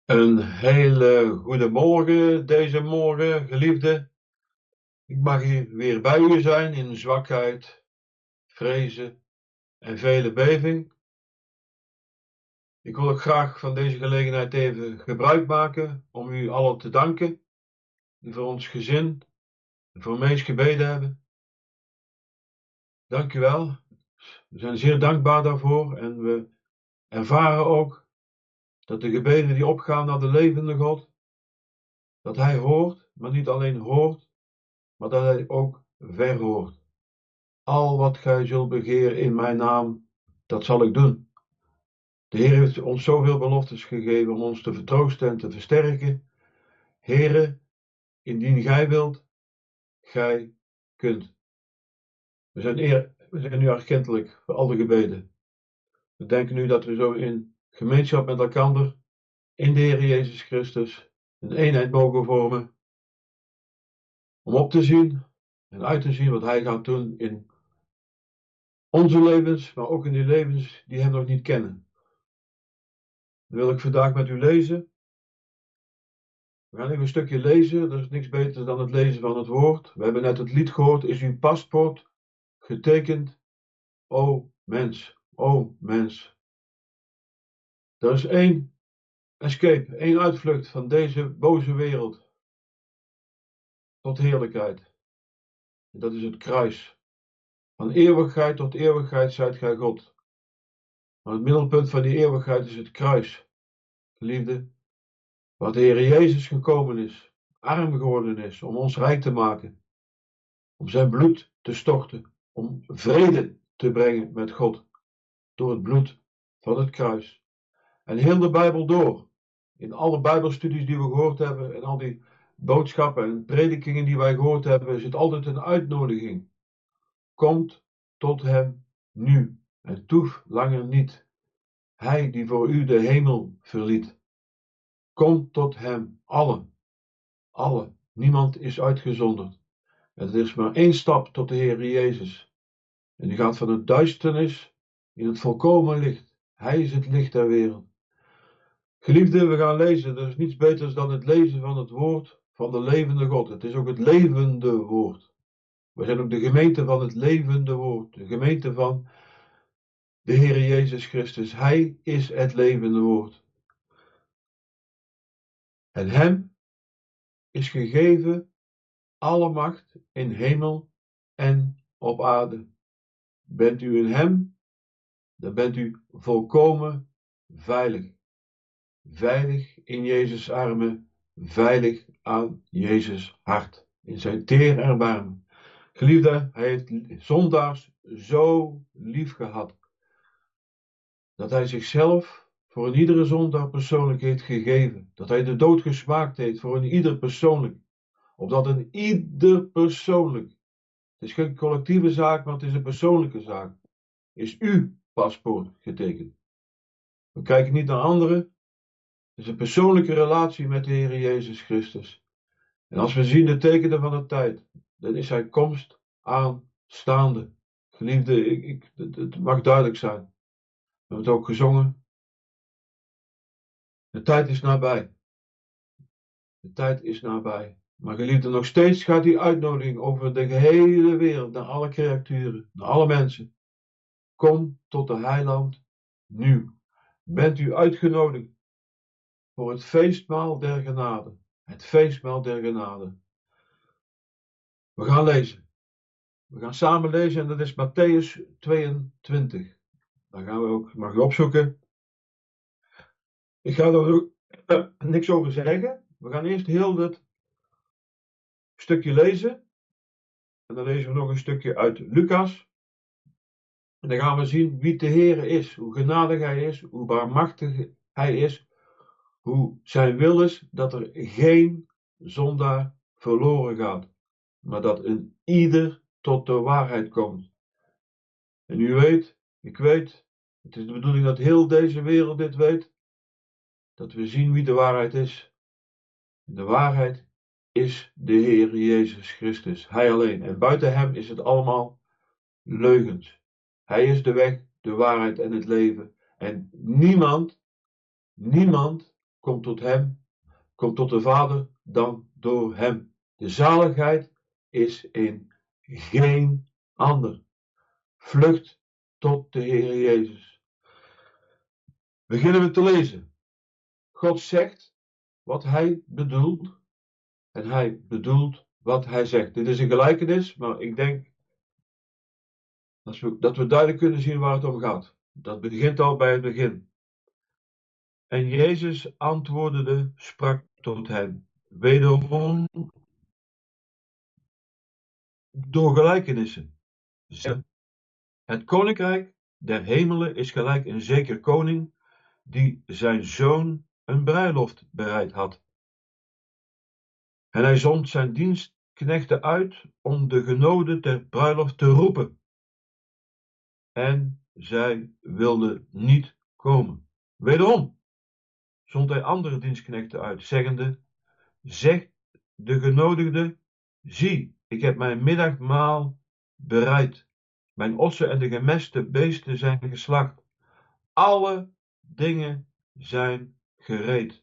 Een hele goede morgen deze morgen, geliefde. Ik mag hier weer bij u zijn in zwakheid, vrezen en vele beving. Ik wil ook graag van deze gelegenheid even gebruik maken om u allen te danken die voor ons gezin en voor Mees gebeden hebben. Dank u wel. We zijn zeer dankbaar daarvoor en we ervaren ook dat de gebeden die opgaan naar de levende God, dat Hij hoort, maar niet alleen hoort, maar dat Hij ook verhoort. Al wat gij zult begeren in mijn naam, dat zal ik doen. De Heer heeft ons zoveel beloftes gegeven om ons te vertroosten en te versterken. Heere, indien gij wilt, gij kunt. We zijn nu erkentelijk voor al de gebeden. We denken nu dat we zo in gemeenschap met elkaar, in de Heer Jezus Christus, een eenheid mogen vormen. Om op te zien en uit te zien wat Hij gaat doen in onze levens, maar ook in die levens die Hem nog niet kennen. Dat wil ik vandaag met u lezen. We gaan even een stukje lezen. Er is niks beter dan het lezen van het woord. We hebben net het lied gehoord. Is uw paspoort getekend? O mens, o mens. Er is één escape, één uitvlucht van deze boze wereld tot heerlijkheid. En dat is het kruis. Van eeuwigheid tot eeuwigheid zijt gij God. Maar het middelpunt van die eeuwigheid is het kruis. Geliefde, waar de Heer Jezus gekomen is, arm geworden is om ons rijk te maken. Om zijn bloed te storten, om vrede te brengen met God, door het bloed van het kruis. En heel de Bijbel door, in alle Bijbelstudies die we gehoord hebben, en al die boodschappen en predikingen die wij gehoord hebben, is het altijd een uitnodiging. Komt tot hem nu, en toef langer niet. Hij die voor u de hemel verliet. Kom tot hem, allen, niemand is uitgezonderd. Het is maar één stap tot de Heer Jezus. En die gaat van het duisternis in het volkomen licht. Hij is het licht der wereld. Geliefde, we gaan lezen. Er is niets beters dan het lezen van het woord van de levende God. Het is ook het levende woord. We zijn ook de gemeente van het levende woord. De gemeente van de Heer Jezus Christus. Hij is het levende woord. En hem is gegeven alle macht in hemel en op aarde. Bent u in hem, dan bent u volkomen veilig. Veilig in Jezus' armen, veilig aan Jezus' hart, in zijn teer erbarmen. Geliefde, hij heeft zondaars zo lief gehad, dat hij zichzelf voor een iedere zondaar persoonlijk heeft gegeven, dat hij de dood gesmaakt heeft voor een ieder persoonlijk, opdat een ieder persoonlijk, het is geen collectieve zaak, maar het is een persoonlijke zaak, is uw paspoort getekend. We kijken niet naar anderen. Het is een persoonlijke relatie met de Heer Jezus Christus. En als we zien de tekenen van de tijd, dan is zijn komst aanstaande. Geliefde, het mag duidelijk zijn. We hebben het ook gezongen. De tijd is nabij. De tijd is nabij. Maar geliefde, nog steeds gaat die uitnodiging over de gehele wereld, naar alle creaturen, naar alle mensen. Kom tot de heiland nu. Bent u uitgenodigd voor het feestmaal der genade. Het feestmaal der genade. We gaan lezen. We gaan samen lezen en dat is Mattheüs 22. Daar gaan we ook, mag je opzoeken. Ik ga er ook niks over zeggen. We gaan eerst heel dit stukje lezen. En dan lezen we nog een stukje uit Lucas. En dan gaan we zien wie de Heer is, hoe genadig Hij is, hoe barmachtig Hij is, hoe zijn wil is dat er geen zondaar verloren gaat, maar dat een ieder tot de waarheid komt. En u weet, ik weet, het is de bedoeling dat heel deze wereld dit weet, dat we zien wie de waarheid is. De waarheid is de Heer Jezus Christus, Hij alleen. En buiten Hem is het allemaal leugens. Hij is de weg, de waarheid en het leven. En niemand komt tot hem, komt tot de Vader dan door hem. De zaligheid is in geen ander. Vlucht tot de Heer Jezus. Beginnen we te lezen. God zegt wat hij bedoelt en hij bedoelt wat hij zegt. Dit is een gelijkenis, maar ik denk dat we duidelijk kunnen zien waar het om gaat. Dat begint al bij het begin. En Jezus antwoordde, sprak tot hen, wederom door gelijkenissen. Het koninkrijk der hemelen is gelijk een zeker koning die zijn zoon een bruiloft bereid had. En hij zond zijn dienstknechten uit om de genodigden ter bruiloft te roepen. En zij wilden niet komen. Wederom zond hij andere dienstknechten uit, zeggende, zeg de genodigden, zie, ik heb mijn middagmaal bereid. Mijn ossen en de gemeste beesten zijn geslacht. Alle dingen zijn gereed.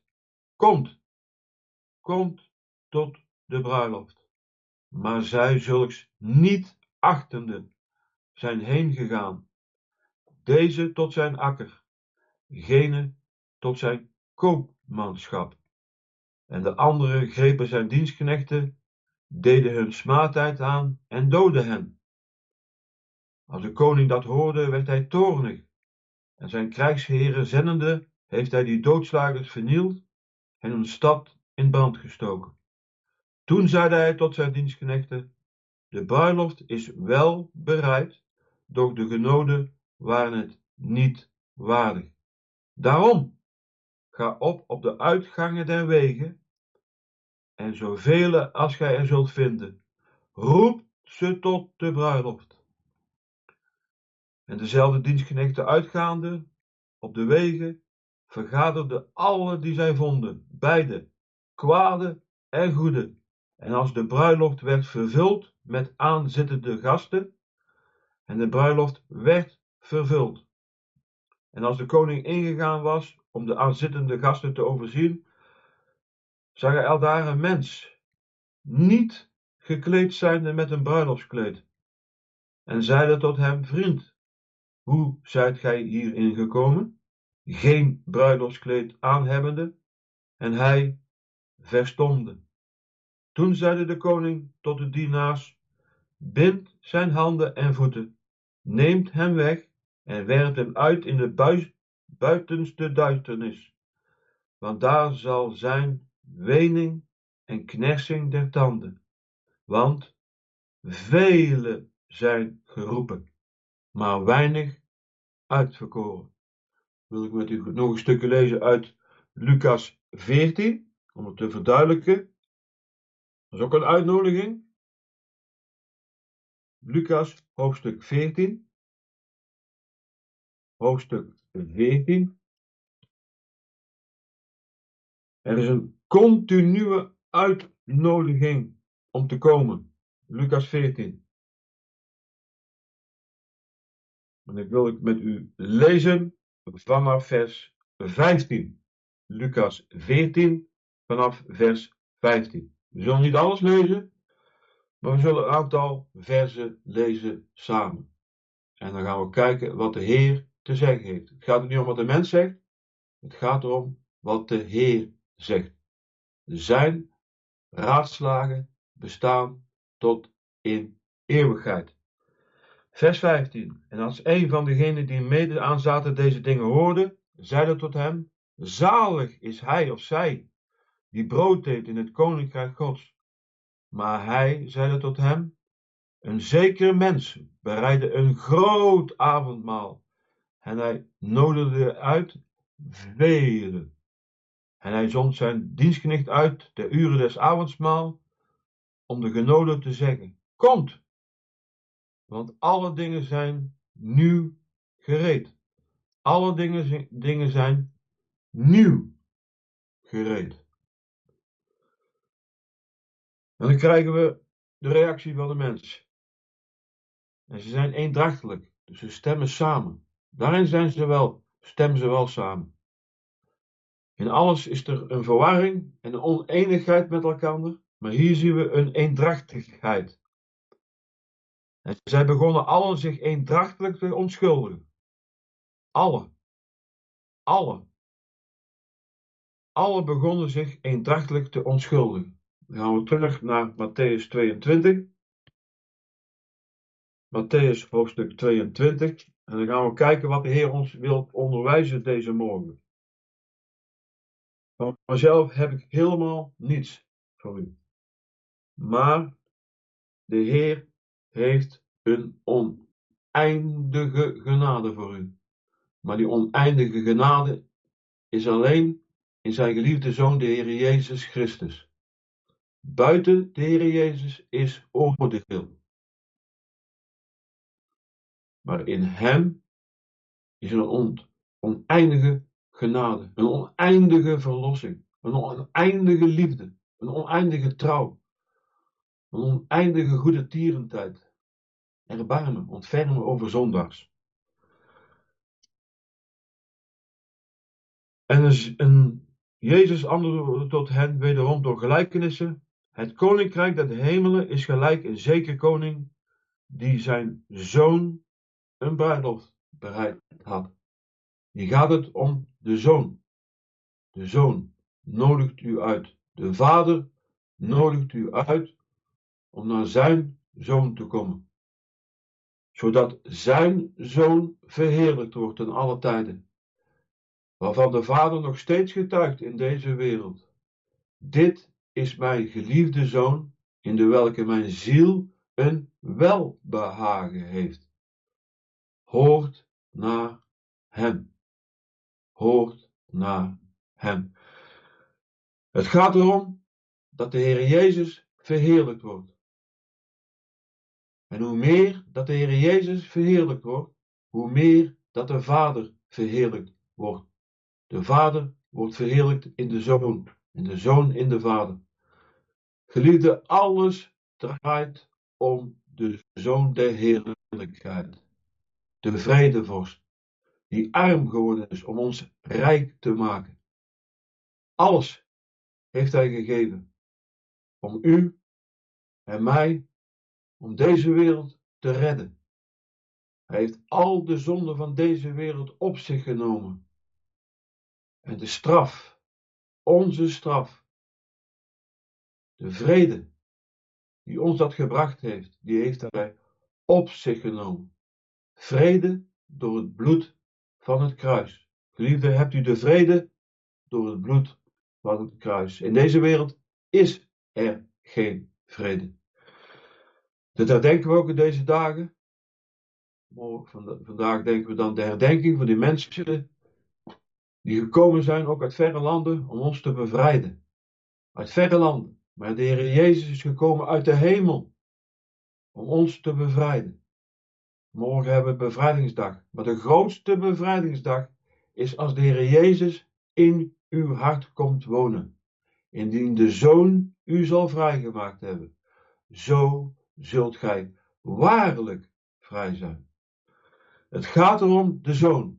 Komt tot de bruiloft. Maar zij zulks niet achtende zijn heen gegaan. Deze tot zijn akker, gene tot zijn koopmanschap. En de anderen grepen zijn dienstknechten, deden hun smaadtijd aan en doodden hen. Als de koning dat hoorde, werd hij toornig. En zijn krijgsheren zendende, heeft hij die doodslagers vernield en hun stad in brand gestoken. Toen zeide hij tot zijn dienstknechten, de bruiloft is wel bereid, doch de genodigden waren het niet waardig. Daarom, ga op de uitgangen der wegen, en zoveel als gij er zult vinden, roep ze tot de bruiloft. En dezelfde dienstknechten uitgaande op de wegen, vergaderden alle die zij vonden, beide, kwade en goede. En als de bruiloft werd vervuld met aanzittende gasten, en de bruiloft werd vervuld. En als de koning ingegaan was om de aanzittende gasten te overzien, zag hij aldaar een mens, niet gekleed zijnde met een bruiloftskleed, en zeide tot hem, vriend, hoe zijt gij hierin gekomen? Geen bruiloftskleed aanhebbende, en hij verstomde. Toen zeide de koning tot de dienaars, bindt zijn handen en voeten, neemt hem weg en werpt hem uit in de buitenste duisternis, want daar zal zijn wening en knersing der tanden, want vele zijn geroepen, maar weinig uitverkoren. Wil ik met u nog een stukje lezen uit Lucas 14, om het te verduidelijken. Dat is ook een uitnodiging. Lucas hoofdstuk 14. Hoofdstuk 14. Er is een continue uitnodiging om te komen. Lucas 14. En ik wil het met u lezen vanaf vers 15. Lucas 14 vanaf vers 15. We zullen niet alles lezen, maar we zullen een aantal versen lezen samen. En dan gaan we kijken wat de Heer te zeggen heeft. Het gaat er niet om wat de mens zegt, het gaat erom wat de Heer zegt. Zijn raadslagen bestaan tot in eeuwigheid. Vers 15. En als een van degenen die mede aanzaten deze dingen hoorde, zeide tot hem, zalig is hij of zij die brood eet in het koninkrijk Gods. Maar hij zeide tot hem, een zeker mens bereidde een groot avondmaal en hij nodigde uit velen. En hij zond zijn dienstknecht uit ter uren des avondmaal om de genodigden te zeggen, komt, want alle dingen zijn nu gereed. Alle dingen zijn nieuw gereed. En dan krijgen we de reactie van de mens. En ze zijn eendrachtelijk, dus ze stemmen samen. Daarin stemmen ze wel samen. In alles is er een verwarring en een oneenigheid met elkaar, maar hier zien we een eendrachtigheid. En zij begonnen allen zich eendrachtelijk te onschuldigen. Alle begonnen zich eendrachtelijk te onschuldigen. Dan gaan we terug naar Mattheüs 22. Mattheüs hoofdstuk 22. En dan gaan we kijken wat de Heer ons wil onderwijzen deze morgen. Van mezelf heb ik helemaal niets voor u. Maar de Heer heeft een oneindige genade voor u. Maar die oneindige genade is alleen in zijn geliefde Zoon, de Heer Jezus Christus. Buiten de Heer Jezus is oordeel. Maar in hem is een oneindige genade, een oneindige verlossing, een oneindige liefde, een oneindige trouw, een oneindige goede tierentijd, erbarmen, ontfermen over zondaars. En Jezus antwoordde tot hen wederom door gelijkenissen: het koninkrijk der hemelen is gelijk een zeker koning die zijn zoon een bruiloft bereid had. Hier gaat het om de zoon. De zoon nodigt u uit. De vader nodigt u uit om naar zijn zoon te komen. Zodat zijn zoon verheerlijkt wordt in alle tijden. Waarvan de vader nog steeds getuigt in deze wereld. Dit is mijn geliefde zoon, in de welke mijn ziel een welbehagen heeft. Hoort naar hem. Hoort naar hem. Het gaat erom dat de Heer Jezus verheerlijkt wordt. En hoe meer dat de Heer Jezus verheerlijkt wordt, hoe meer dat de Vader verheerlijkt wordt. De Vader wordt verheerlijkt in de Zoon, en de Zoon in de Vader. Geliefde, alles draait om de Zoon der heerlijkheid. De vredevorst, die arm geworden is om ons rijk te maken. Alles heeft hij gegeven om u en mij, om deze wereld te redden. Hij heeft al de zonden van deze wereld op zich genomen. En de straf, onze straf, de vrede die ons dat gebracht heeft, die heeft hij op zich genomen. Vrede door het bloed van het kruis. Geliefde, hebt u de vrede door het bloed van het kruis. In deze wereld is er geen vrede. Dat herdenken we ook in deze dagen. Vandaag denken we dan de herdenking van die mensen die gekomen zijn, ook uit verre landen, om ons te bevrijden. Uit verre landen. Maar de Heer Jezus is gekomen uit de hemel om ons te bevrijden. Morgen hebben we bevrijdingsdag. Maar de grootste bevrijdingsdag is als de Heer Jezus in uw hart komt wonen. Indien de Zoon u zal vrijgemaakt hebben. Zo zult gij waarlijk vrij zijn. Het gaat erom de Zoon.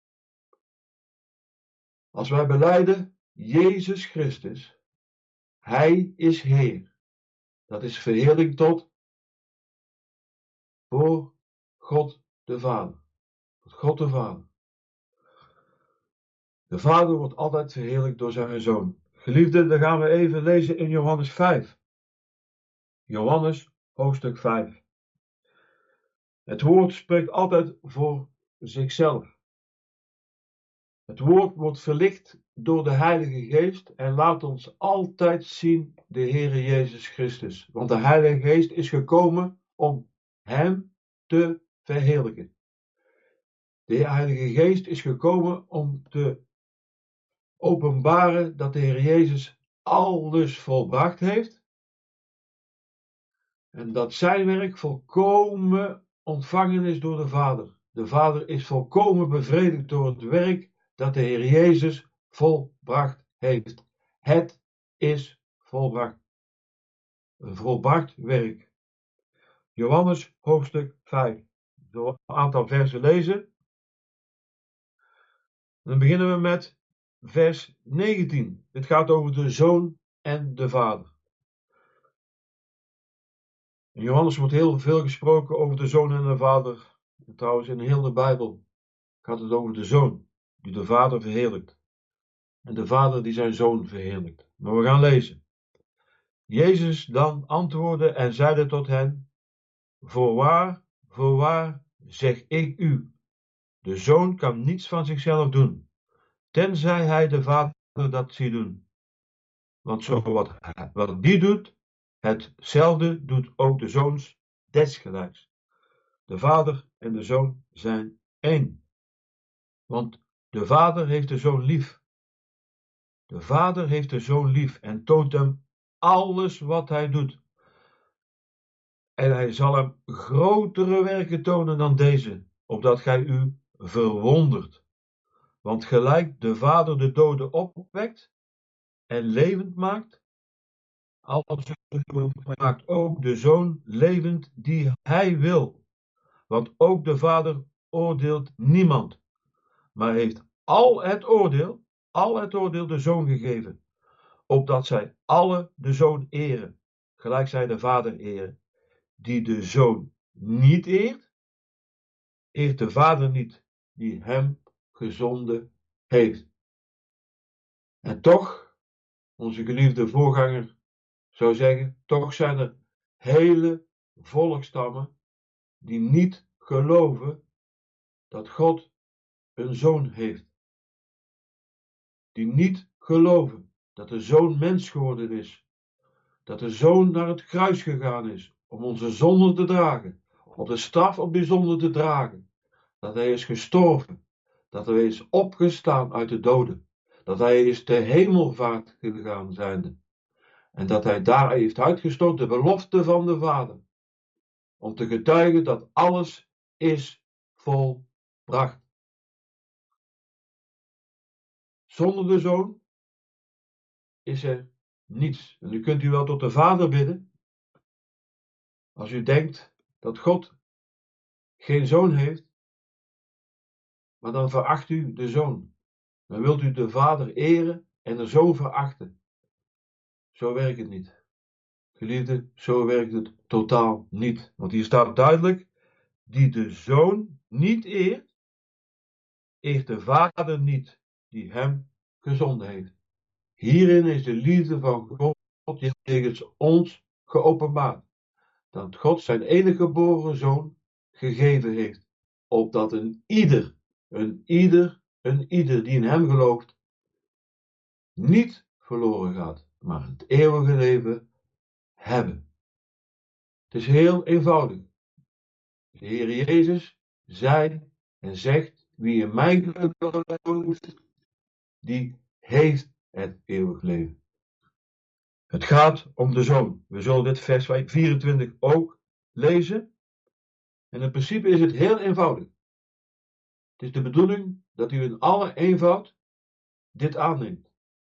Als wij belijden Jezus Christus, Hij is Heer. Dat is verheerlijk tot voor God de Vader. God de Vader. De Vader wordt altijd verheerlijkt door zijn Zoon. Geliefden, dan gaan we even lezen in Johannes 5. Johannes, hoofdstuk 5. Het woord spreekt altijd voor zichzelf. Het woord wordt verlicht door de Heilige Geest en laat ons altijd zien de Heere Jezus Christus. Want de Heilige Geest is gekomen om Hem te verheerlijken. De Heilige Geest is gekomen om te openbaren dat de Heer Jezus alles volbracht heeft. En dat zijn werk volkomen ontvangen is door de Vader. De Vader is volkomen bevredigd door het werk dat de Heer Jezus volbracht heeft. Het is volbracht. Een volbracht werk. Johannes hoofdstuk 5. Ik zal een aantal versen lezen. Dan beginnen we met vers 19. Het gaat over de Zoon en de Vader. In Johannes wordt heel veel gesproken over de Zoon en de Vader. En trouwens, in heel de Bijbel gaat het over de Zoon, die de Vader verheerlijkt. En de Vader die zijn Zoon verheerlijkt. Maar we gaan lezen. Jezus dan antwoordde en zeide tot hen: voorwaar, zeg ik u, de Zoon kan niets van zichzelf doen, tenzij hij de Vader dat ziet doen. Want zo wat die doet, hetzelfde doet ook de Zoons desgelijks. De Vader en de Zoon zijn één. Want de Vader heeft de Zoon lief. De Vader heeft de Zoon lief en toont hem alles wat hij doet. En hij zal hem grotere werken tonen dan deze, opdat gij u verwondert. Want gelijk de Vader de doden opwekt en levend maakt, maakt ook de Zoon levend die hij wil. Want ook de Vader oordeelt niemand, maar heeft al het oordeel de Zoon gegeven, opdat zij alle de Zoon eren, gelijk zij de Vader eren. Die de Zoon niet eert, eert de Vader niet, die hem gezonden heeft. En toch, onze geliefde voorganger zou zeggen, toch zijn er hele volkstammen die niet geloven dat God een zoon heeft. Die niet geloven dat de Zoon mens geworden is. Dat de Zoon naar het kruis gegaan is om onze zonden te dragen. Op de straf op die zonde te dragen. Dat hij is gestorven. Dat hij is opgestaan uit de doden. Dat hij is ter hemelvaart gegaan zijnde. En dat hij daar heeft uitgestort de belofte van de Vader. Om te getuigen dat alles is volbracht. Zonder de Zoon is er niets. En nu kunt u wel tot de Vader bidden. Als u denkt dat God geen Zoon heeft. Maar dan veracht u de Zoon. Dan wilt u de Vader eren en de Zoon verachten. Zo werkt het niet. Geliefde, zo werkt het totaal niet. Want hier staat duidelijk, die de Zoon niet eert, eert de Vader niet, die hem gezonden heeft. Hierin is de liefde van God jegens ons geopenbaard. Dat God zijn enige geboren Zoon gegeven heeft, opdat een ieder die in hem gelooft, niet verloren gaat, maar het eeuwige leven hebben. Het is heel eenvoudig. De Heer Jezus zei en zegt, wie in mij gelooft, die heeft het eeuwig leven. Het gaat om de Zoon. We zullen dit vers 24 ook lezen. En in principe is het heel eenvoudig. Het is de bedoeling dat u in alle eenvoud dit aanneemt.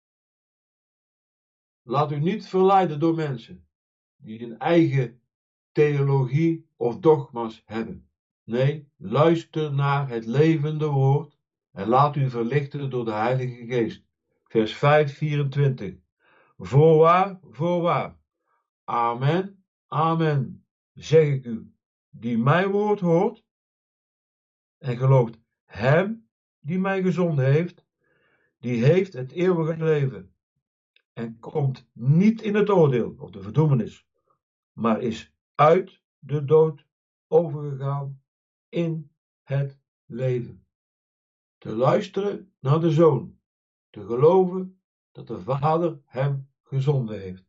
Laat u niet verleiden door mensen die een eigen theologie of dogma's hebben. Nee, luister naar het levende woord en laat u verlichten door de Heilige Geest. Vers 5, 24. Voorwaar, amen, amen, zeg ik u, die mijn woord hoort en gelooft hem die mij gezonden heeft, die heeft het eeuwige leven en komt niet in het oordeel of de verdoemenis, maar is uit de dood overgegaan in het leven. Te luisteren naar de Zoon, te geloven dat de Vader hem gezonden heeft.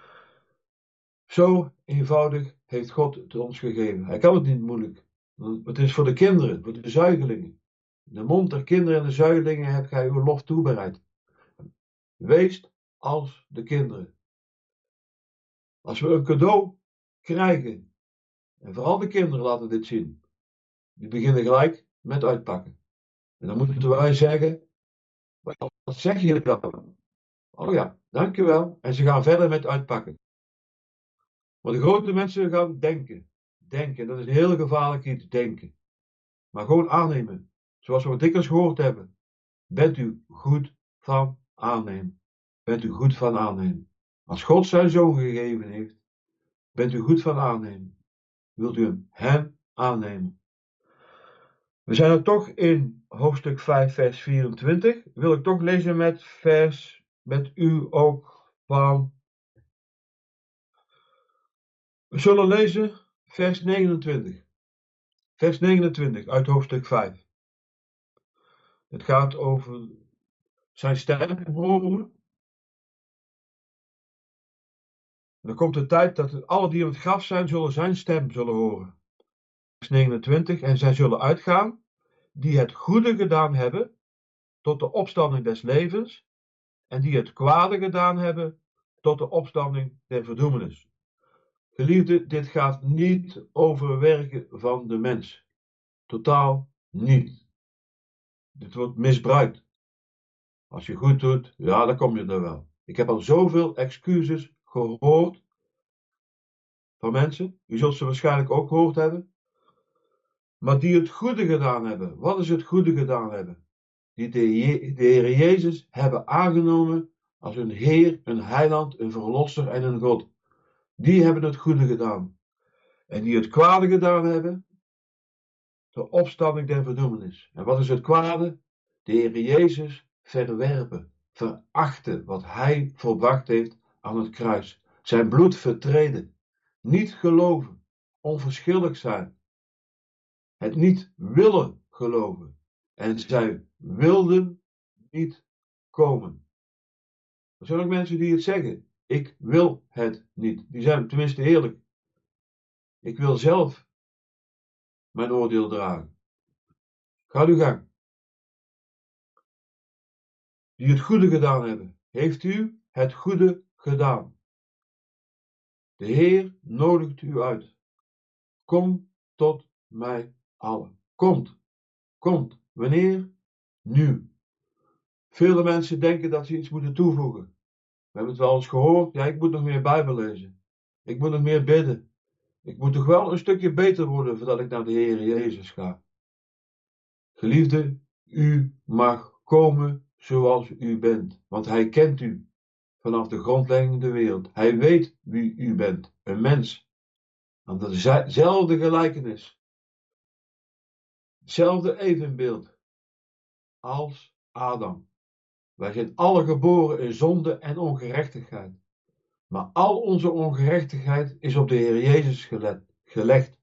Zo eenvoudig heeft God het ons gegeven. Hij kan het niet moeilijk. Het is voor de kinderen, voor de zuigelingen. De mond der kinderen en de zuigelingen hebt gij uw lof toebereid. Wees als de kinderen. Als we een cadeau krijgen, en vooral de kinderen laten dit zien, die beginnen gelijk met uitpakken. En dan moeten wij zeggen, wat zeg je dan? Oh ja, dankjewel. En ze gaan verder met uitpakken. Maar de grote mensen gaan denken. Denken, dat is een heel gevaarlijk iets, denken. Maar gewoon aannemen. Zoals we dikwijls gehoord hebben. Bent u goed van aannemen. Bent u goed van aannemen. Als God zijn zoon gegeven heeft, bent u goed van aannemen. Wilt u hem aannemen. We zijn er toch in hoofdstuk 5 vers 24. Wil ik toch lezen met u ook van. We zullen lezen vers 29. Vers 29 uit hoofdstuk 5. Het gaat over zijn stem horen. En er komt de tijd dat alle die in het graf zijn, zullen zijn stem zullen horen. Vers 29. En zij zullen uitgaan, die het goede gedaan hebben, tot de opstanding des levens, en die het kwade gedaan hebben, tot de opstanding der verdoemenis. Geliefde, dit gaat niet over werken van de mens. Totaal niet. Dit wordt misbruikt. Als je goed doet, ja, dan kom je er wel. Ik heb al zoveel excuses gehoord van mensen. U zult ze waarschijnlijk ook gehoord hebben. Maar die het goede gedaan hebben. Wat is het goede gedaan hebben? Die de Heer Jezus hebben aangenomen als hun Heer, een Heiland, een Verlosser en een God. Die hebben het goede gedaan. En die het kwade gedaan hebben, de opstanding der verdoemenis. En wat is het kwade? De Heer Jezus verwerpen, verachten wat Hij volbracht heeft aan het kruis. Zijn bloed vertreden, niet geloven, onverschillig zijn, het niet willen geloven. En zij wilden niet komen. Er zijn ook mensen die het zeggen. Ik wil het niet. Die zijn tenminste eerlijk. Ik wil zelf mijn oordeel dragen. Ga uw gang. Die het goede gedaan hebben. Heeft u het goede gedaan? De Heer nodigt u uit. Kom tot mij allen. Komt. Wanneer? Nu. Vele mensen denken dat ze iets moeten toevoegen. We hebben het wel eens gehoord. Ja, ik moet nog meer Bijbel lezen. Ik moet nog meer bidden. Ik moet toch wel een stukje beter worden voordat ik naar de Heer Jezus ga. Geliefde, u mag komen zoals u bent, want Hij kent u vanaf de grondlegging der wereld. Hij weet wie u bent, een mens, aan dezelfde gelijkenis, hetzelfde evenbeeld als Adam. Wij zijn alle geboren in zonde en ongerechtigheid, maar al onze ongerechtigheid is op de Heer Jezus gelegd.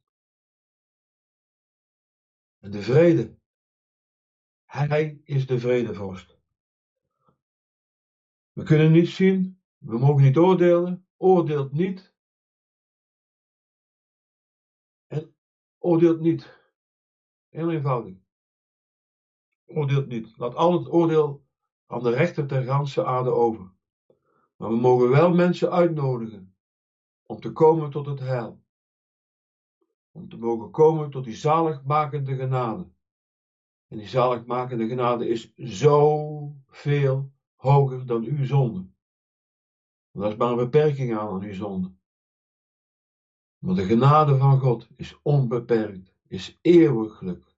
En de vrede, Hij is de vredevorst. We kunnen niet zien, we mogen niet oordelen, oordeelt niet en oordeelt niet. Heel eenvoudig. Oordeelt niet. Laat al het oordeel aan de rechter ter ganse aarde over. Maar we mogen wel mensen uitnodigen om te komen tot het heil. Om te mogen komen tot die zaligmakende genade. En die zaligmakende genade is zoveel hoger dan uw zonde. Want daar is maar een beperking aan uw zonde. Maar de genade van God is onbeperkt, is eeuwiglijk,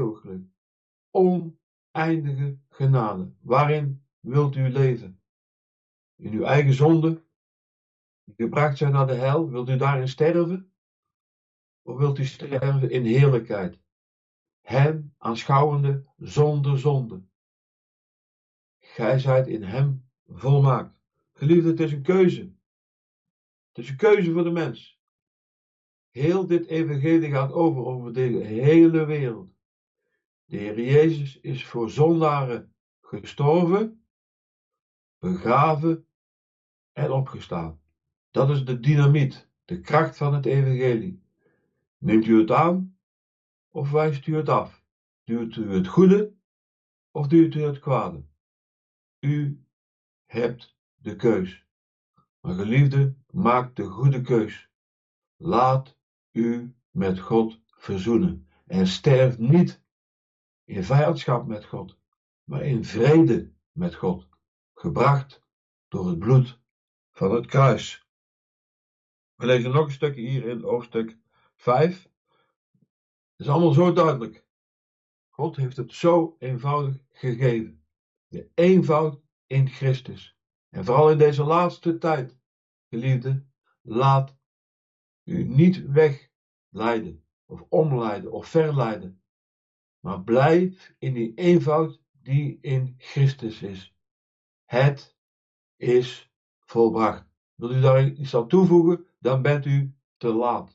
oneindige genade. Waarin wilt u leven? In uw eigen zonde, die gebracht zijn naar de hel, wilt u daarin sterven? Of wilt u sterven in heerlijkheid? Hem aanschouwende zonder zonde. Gij zijt in hem volmaakt. Geliefde, het is een keuze. Het is een keuze voor de mens. Heel dit evangelie gaat over de hele wereld. De Heer Jezus is voor zondaren gestorven, begraven en opgestaan. Dat is de dynamiet, de kracht van het evangelie. Neemt u het aan of wijst u het af? Doet u het goede of doet u het kwade? U hebt de keus. Maar geliefde, maak de goede keus. Laat u met God verzoenen. En sterf niet in vijandschap met God, maar in vrede met God, gebracht door het bloed van het kruis. We lezen nog een stukje hier in hoofdstuk 5. Het is allemaal zo duidelijk. God heeft het zo eenvoudig gegeven. De eenvoud in Christus. En vooral in deze laatste tijd, geliefde, laat u niet wegleiden of omleiden of verleiden, maar blijf in die eenvoud die in Christus is. Het is volbracht. Wil u daar iets aan toevoegen, dan bent u te laat.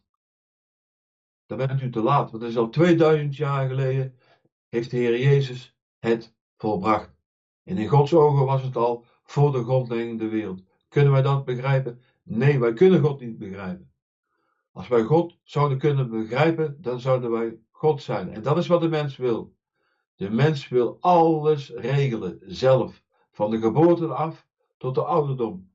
Dan bent u te laat, want het is al 2000 jaar geleden heeft de Heer Jezus het volbracht. En in Gods ogen was het al voor de grondlegging der wereld. Kunnen wij dat begrijpen? Nee, wij kunnen God niet begrijpen. Als wij God zouden kunnen begrijpen, dan zouden wij God zijn. En dat is wat de mens wil. De mens wil alles regelen, zelf. Van de geboorte af tot de ouderdom.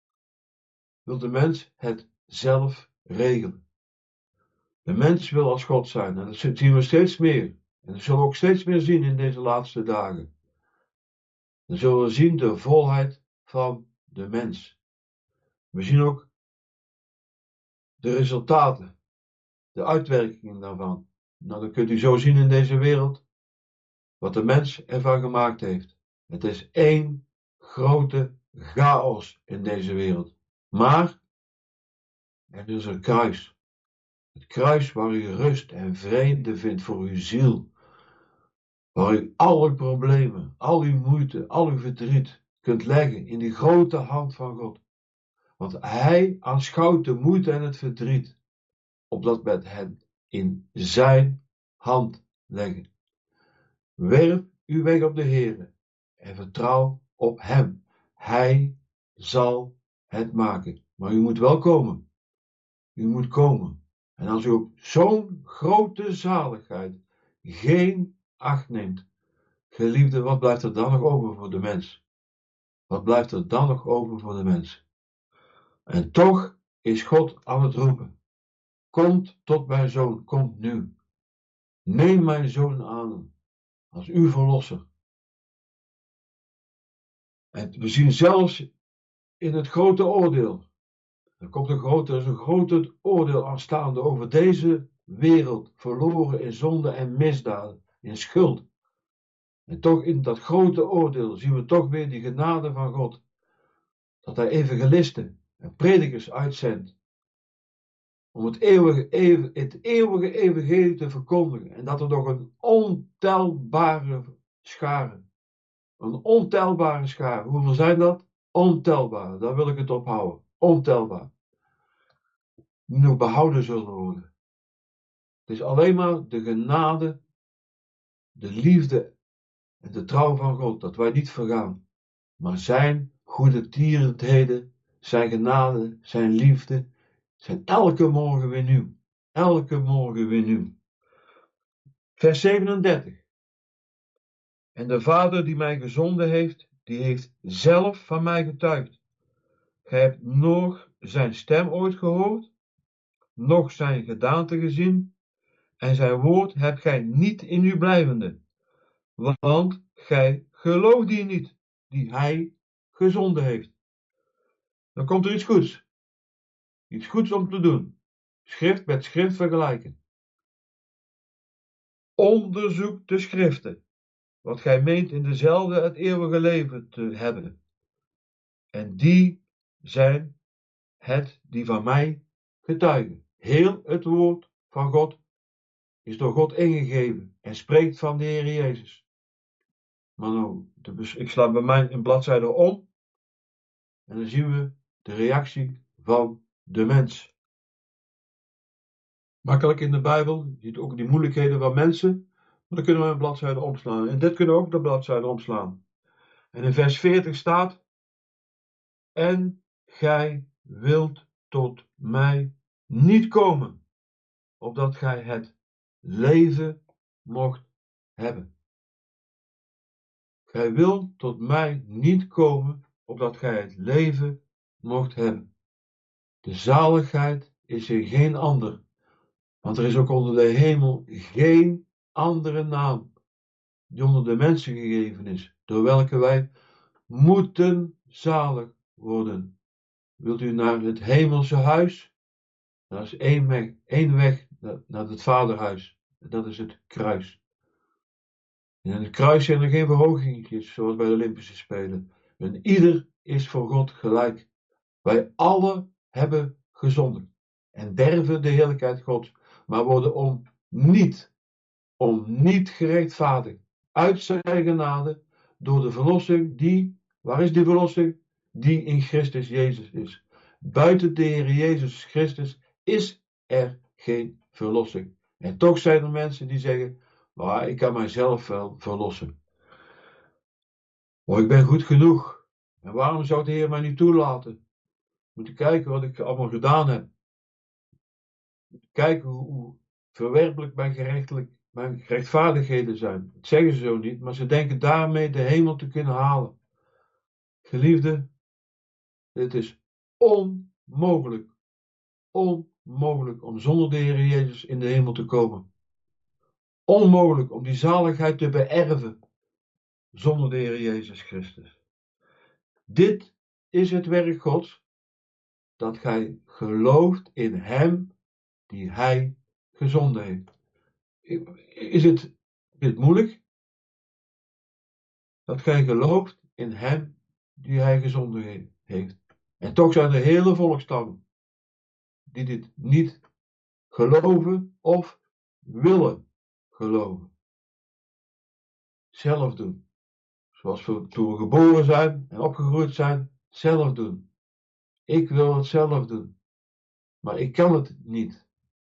Wil de mens het zelf regelen. De mens wil als God zijn. En dat zien we steeds meer. En dat zullen we ook steeds meer zien in deze laatste dagen. Dan zullen we zien de volheid van de mens. We zien ook de resultaten, de uitwerkingen daarvan. Nou, dat kunt u zo zien in deze wereld, wat de mens ervan gemaakt heeft. Het is één grote chaos in deze wereld. Maar er is een kruis. Het kruis waar u rust en vrede vindt voor uw ziel. Waar u al uw problemen, al uw moeite, al uw verdriet kunt leggen in die grote hand van God. Want hij aanschouwt de moeite en het verdriet, opdat we het in zijn hand leggen. Werp uw weg op de Heere en vertrouw op hem. Hij zal het maken. Maar u moet wel komen. U moet komen. En als u op zo'n grote zaligheid geen acht neemt, geliefde, wat blijft er dan nog over voor de mens? Wat blijft er dan nog over voor de mens? En toch is God aan het roepen. Komt tot mijn zoon, komt nu. Neem mijn zoon aan als uw verlosser. En we zien zelfs in het grote oordeel. Er is een groot oordeel aanstaande over deze wereld, verloren in zonde en misdaden, in schuld. En toch in dat grote oordeel zien we toch weer die genade van God. Dat hij evangelisten en predikers uitzendt. Om het eeuwige evangelie te verkondigen. En dat er nog een ontelbare schare. Hoeveel zijn dat? Ontelbare. Daar wil ik het op houden. Ontelbaar. Die nog behouden zullen worden. Het is alleen maar de genade, de liefde en de trouw van God. Dat wij niet vergaan. Maar zijn goede tierenheden, zijn genade, zijn liefde, zijn elke morgen weer nieuw. Elke morgen weer nieuw. Vers 37. En de Vader die mij gezonden heeft, die heeft zelf van mij getuigd. Gij hebt nog zijn stem ooit gehoord, nog zijn gedaante gezien, en zijn woord hebt gij niet in u blijvende, want gij gelooft die niet, die hij gezonden heeft. Dan komt er iets goeds. Iets goeds om te doen. Schrift met schrift vergelijken. Onderzoek de schriften, wat gij meent in dezelfde het eeuwige leven te hebben. En die zijn het die van mij getuigen. Heel het woord van God is door God ingegeven en spreekt van de Heer Jezus. Maar nou, ik sla bij mij een bladzijde om en dan zien we de reactie van de mens. Makkelijk in de Bijbel, je ziet ook die moeilijkheden van mensen, maar dan kunnen we een bladzijde omslaan. En dit kunnen we ook de bladzijde omslaan. En in vers 40 staat: En gij wilt tot mij niet komen, opdat gij het leven mocht hebben. Gij wilt tot mij niet komen, opdat gij het leven mocht hebben. De zaligheid is er geen ander, want er is ook onder de hemel geen andere naam die onder de mensen gegeven is, door welke wij moeten zalig worden. Wilt u naar het hemelse huis? Er is één weg naar het vaderhuis. En dat is het kruis. En in het kruis zijn er geen verhogingjes, zoals bij de Olympische Spelen. En ieder is voor God gelijk. Wij allen hebben gezondigd en derven de heerlijkheid Gods, maar worden om niet gerechtvaardigd uit zijn genade door de verlossing die, waar is die verlossing? Die in Christus Jezus is. Buiten de Heer Jezus Christus is er geen verlossing. En toch zijn er mensen die zeggen, maar ik kan mijzelf wel verlossen. Maar ik ben goed genoeg. En waarom zou de Heer mij niet toelaten? Moet ik kijken wat ik allemaal gedaan heb. Kijken hoe verwerpelijk mijn rechtvaardigheden zijn. Dat zeggen ze zo niet, maar ze denken daarmee de hemel te kunnen halen. Geliefde, het is onmogelijk om zonder de Heer Jezus in de hemel te komen. Onmogelijk om die zaligheid te beërven zonder de Heer Jezus Christus. Dit is het werk Gods, dat gij gelooft in Hem die Hij gezonden heeft. Is het moeilijk? Dat gij gelooft in Hem die Hij gezonden heeft. En toch zijn er hele volkstammen die dit niet geloven of willen geloven. Zelf doen. Zoals we toen we geboren zijn en opgegroeid zijn, zelf doen. Ik wil het zelf doen. Maar ik kan het niet.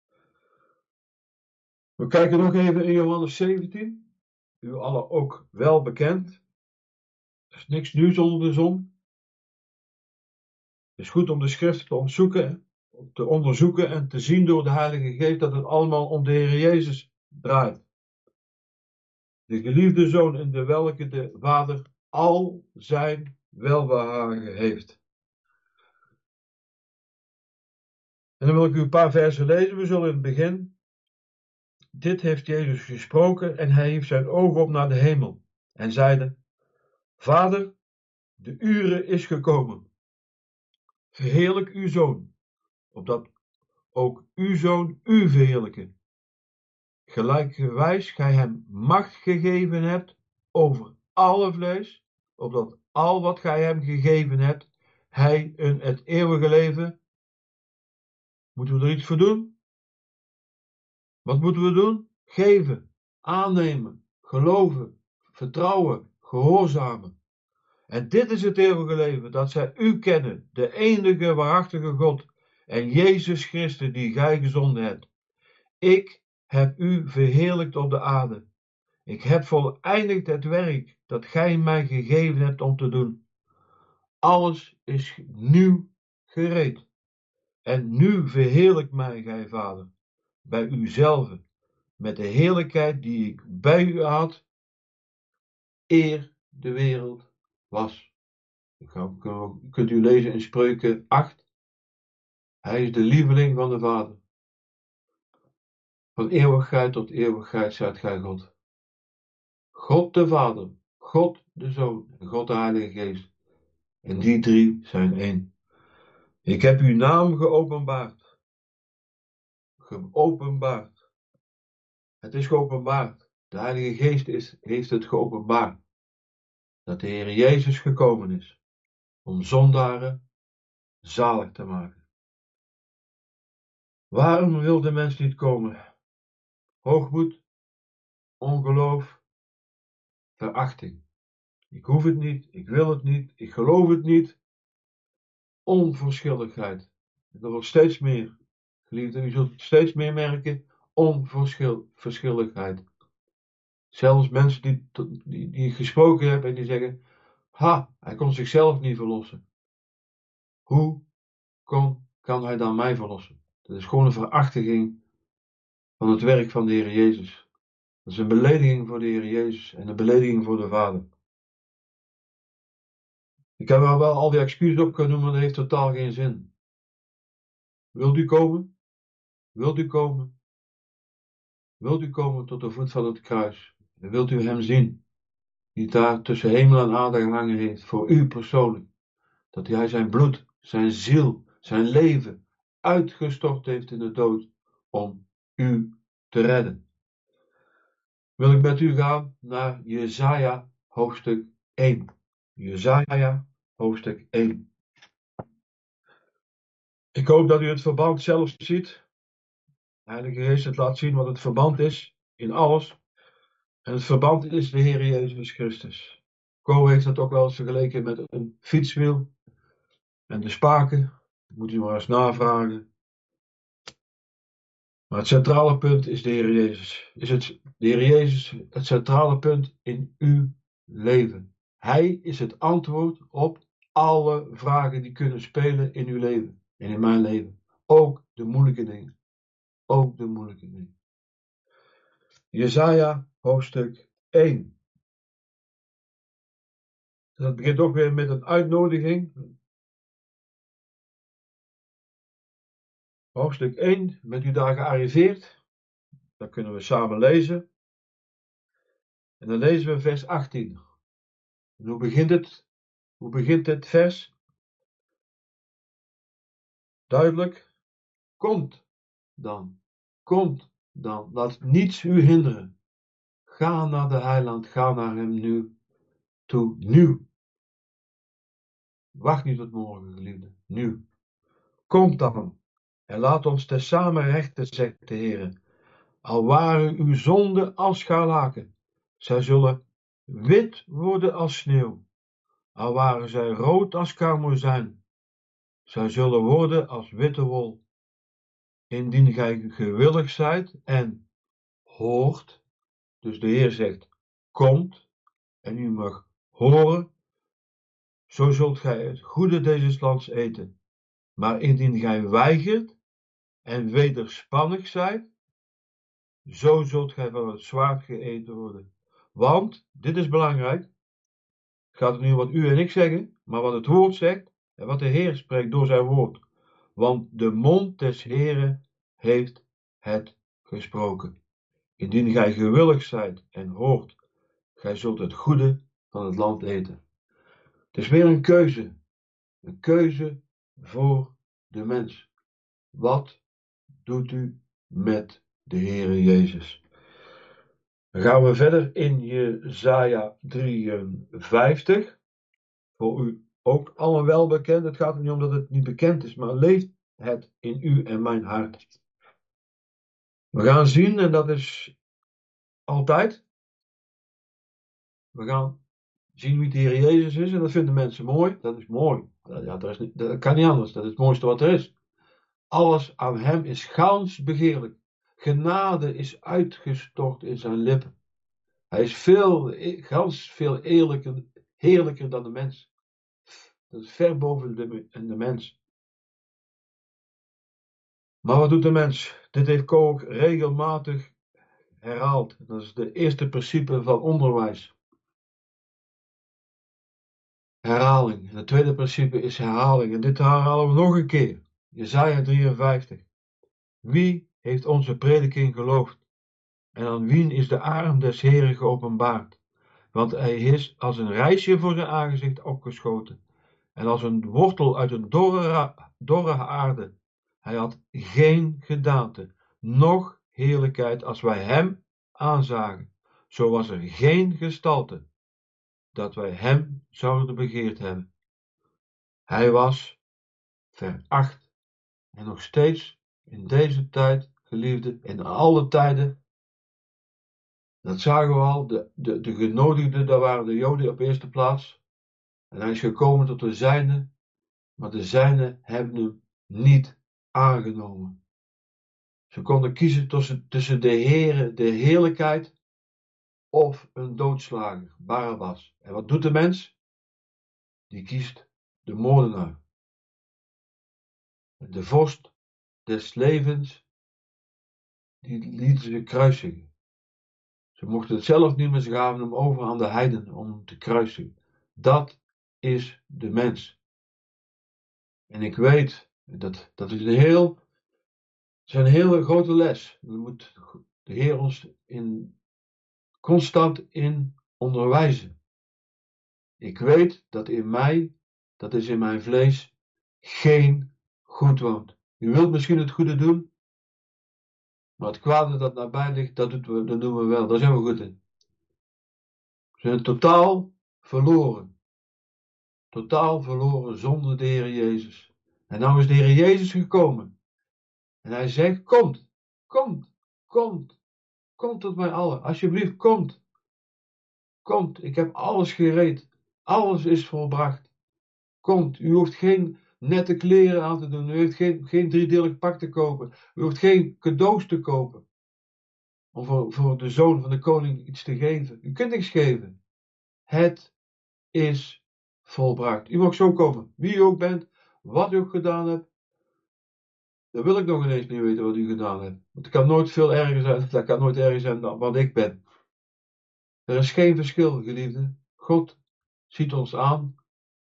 We kijken nog even in Johannes 17. U allen ook wel bekend. Er is niks nieuws onder de zon. Het is goed om de schriften te onderzoeken en te zien door de Heilige Geest dat het allemaal om de Heer Jezus draait. De geliefde Zoon in de welke de Vader al zijn welbehagen heeft. En dan wil ik u een paar versen lezen. We zullen in het begin. Dit heeft Jezus gesproken en hij hief zijn ogen op naar de hemel en zeide: Vader, de ure is gekomen. Verheerlijk uw Zoon, opdat ook uw Zoon u verheerlijke. Gelijkerwijs gij hem macht gegeven hebt over alle vlees, opdat al wat gij hem gegeven hebt, hij in het eeuwige leven. Moeten we er iets voor doen? Wat moeten we doen? Geven, aannemen, geloven, vertrouwen, gehoorzamen. En dit is het eeuwige leven, dat zij u kennen, de enige waarachtige God, en Jezus Christus die gij gezonden hebt. Ik heb u verheerlijkt op de aarde. Ik heb voleindigd het werk dat gij mij gegeven hebt om te doen. Alles is nu gereed. En nu verheerlijk mij, gij Vader, bij uzelf, met de heerlijkheid die ik bij u had, eer de wereld was. Kunt u lezen in Spreuken 8. Hij is de lieveling van de Vader. Van eeuwigheid tot eeuwigheid zijt gij God. God de Vader, God de Zoon en God de Heilige Geest. En die drie zijn één. Ik heb uw naam geopenbaard. Geopenbaard. Het is geopenbaard. De Heilige Geest heeft het geopenbaard. Dat de Heer Jezus gekomen is om zondaren zalig te maken. Waarom wil de mens niet komen? Hoogmoed, ongeloof, verachting. Ik hoef het niet, ik wil het niet, ik geloof het niet. Onverschilligheid. Er wordt steeds meer. Geliefde, u zult steeds meer merken. Onverschilligheid. Zelfs mensen die gesproken hebben en die zeggen: ha, hij kon zichzelf niet verlossen. Hoe kan hij dan mij verlossen? Dat is gewoon een verachtiging van het werk van de Heer Jezus. Dat is een belediging voor de Heer Jezus en een belediging voor de Vader. Ik kan wel al die excuses op kunnen noemen, maar dat heeft totaal geen zin. Wilt u komen? Wilt u komen? Wilt u komen tot de voet van het kruis? En wilt u hem zien, die daar tussen hemel en aarde gehangen heeft, voor u persoonlijk? Dat hij zijn bloed, zijn ziel, zijn leven uitgestort heeft in de dood om u te redden. Wil ik met u gaan naar Jesaja hoofdstuk 1. Jesaja, hoofdstuk 1. Ik hoop dat u het verband zelf ziet. De Heilige Geest het laat zien wat het verband is in alles. En het verband is de Heer Jezus Christus. Co heeft dat ook wel eens vergeleken met een fietswiel en de spaken. Moet u maar eens navragen. Maar het centrale punt is de Heer Jezus. Is de Heer Jezus het centrale punt in uw leven? Hij is het antwoord op alle vragen die kunnen spelen in uw leven en in mijn leven. Ook de moeilijke dingen. Ook de moeilijke dingen. Jesaja, hoofdstuk 1. Dat begint ook weer met een uitnodiging. Hoofdstuk 1, bent u daar gearriveerd? Dan kunnen we samen lezen. En dan lezen we vers 18. En hoe begint het? Hoe begint dit vers? Duidelijk. Komt dan. Komt dan. Laat niets u hinderen. Ga naar de heiland. Ga naar hem nu toe. Nu. Wacht niet tot morgen, geliefde. Nu. Komt dan. En laat ons tezamen rechten, zegt de Heer. Al waren uw zonden als scharlaken. Zij zullen wit worden als sneeuw. Al waren zij rood als karmozijn. Zij zullen worden als witte wol. Indien gij gewillig zijt en hoort, dus de Heer zegt, komt, en u mag horen, zo zult gij het goede deze lands eten. Maar indien gij weigert en wederspannig zijt, zo zult gij van het zwaard geëten worden. Want, dit is belangrijk, het gaat niet om wat u en ik zeggen, maar wat het woord zegt en wat de Heer spreekt door zijn woord. Want de mond des Heeren heeft het gesproken. Indien gij gewillig zijt en hoort, gij zult het goede van het land eten. Het is weer een keuze voor de mens. Wat doet u met de Heere Jezus? Dan gaan we verder in Jesaja 53. Voor u ook allen wel bekend. Het gaat er niet om dat het niet bekend is, maar leeft het in u en mijn hart. We gaan zien, en dat is altijd. We gaan zien wie de Heer Jezus is en dat vinden mensen mooi. Dat is mooi. Ja, dat kan niet anders. Dat is het mooiste wat er is. Alles aan hem is gans begeerlijk. Genade is uitgestort in zijn lippen. Hij is gans veel heerlijker dan de mens. Dat is ver boven de mens. Maar wat doet de mens? Dit heeft Co ook regelmatig herhaald. Dat is het eerste principe van onderwijs. Herhaling. Het tweede principe is herhaling. En dit herhalen we nog een keer. Jesaja 53. Wie heeft onze prediking geloofd? En aan wien is de arm des Heren geopenbaard? Want hij is als een rijsje voor zijn aangezicht opgeschoten. En als een wortel uit een dorre aarde. Hij had geen gedaante, noch heerlijkheid als wij hem aanzagen. Zo was er geen gestalte, dat wij hem zouden begeerd hebben. Hij was veracht en nog steeds in deze tijd, geliefde, in alle tijden. Dat zagen we al, de genodigden, daar waren de Joden op eerste plaats. En hij is gekomen tot de zijnen, maar de zijnen hebben hem niet aangenomen. Ze konden kiezen tussen de Heere, de heerlijkheid, of een doodslager, Barabbas. En wat doet de mens? Die kiest de moordenaar. De vorst des levens, die lieten ze kruisigen. Ze mochten het zelf niet meer, ze gaven hem over aan de heidenen om hem te kruisigen. Dat is de mens. En ik weet, dat is een hele grote les. Daar moet de Heer ons constant in onderwijzen. Ik weet dat in mij, dat is in mijn vlees, geen goed woont. U wilt misschien het goede doen, maar het kwade dat nabij ligt, dat doen we wel. Daar zijn we goed in. We zijn totaal verloren. Totaal verloren zonder de Heer Jezus. En nou is de Heer Jezus gekomen. En hij zegt, komt, komt, komt, komt tot mij allen. Alsjeblieft, komt. Komt, ik heb alles gereed. Alles is volbracht. Komt, u hoeft geen nette kleren aan te doen. U hoeft geen driedelig pak te kopen. U hoeft geen cadeaus te kopen. Om voor de zoon van de koning iets te geven. U kunt niks geven. Het is volbracht. U mag zo komen. Wie u ook bent, wat u ook gedaan hebt. Dan wil ik nog ineens niet weten wat u gedaan hebt. Want het kan nooit veel erger zijn. Dat kan nooit erger zijn dan wat ik ben. Er is geen verschil, geliefde. God ziet ons aan